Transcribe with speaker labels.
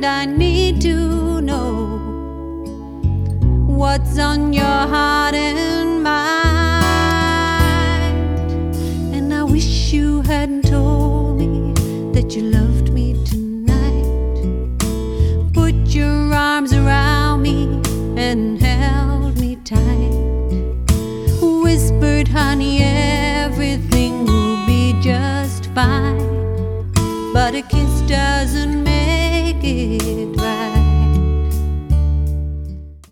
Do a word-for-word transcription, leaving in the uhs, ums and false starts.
Speaker 1: and I need to know what's on your heart and mind. And I wish you hadn't told me that you loved me tonight. Put your arms around me and held me tight. Whispered, honey, everything will be just fine. But a kiss does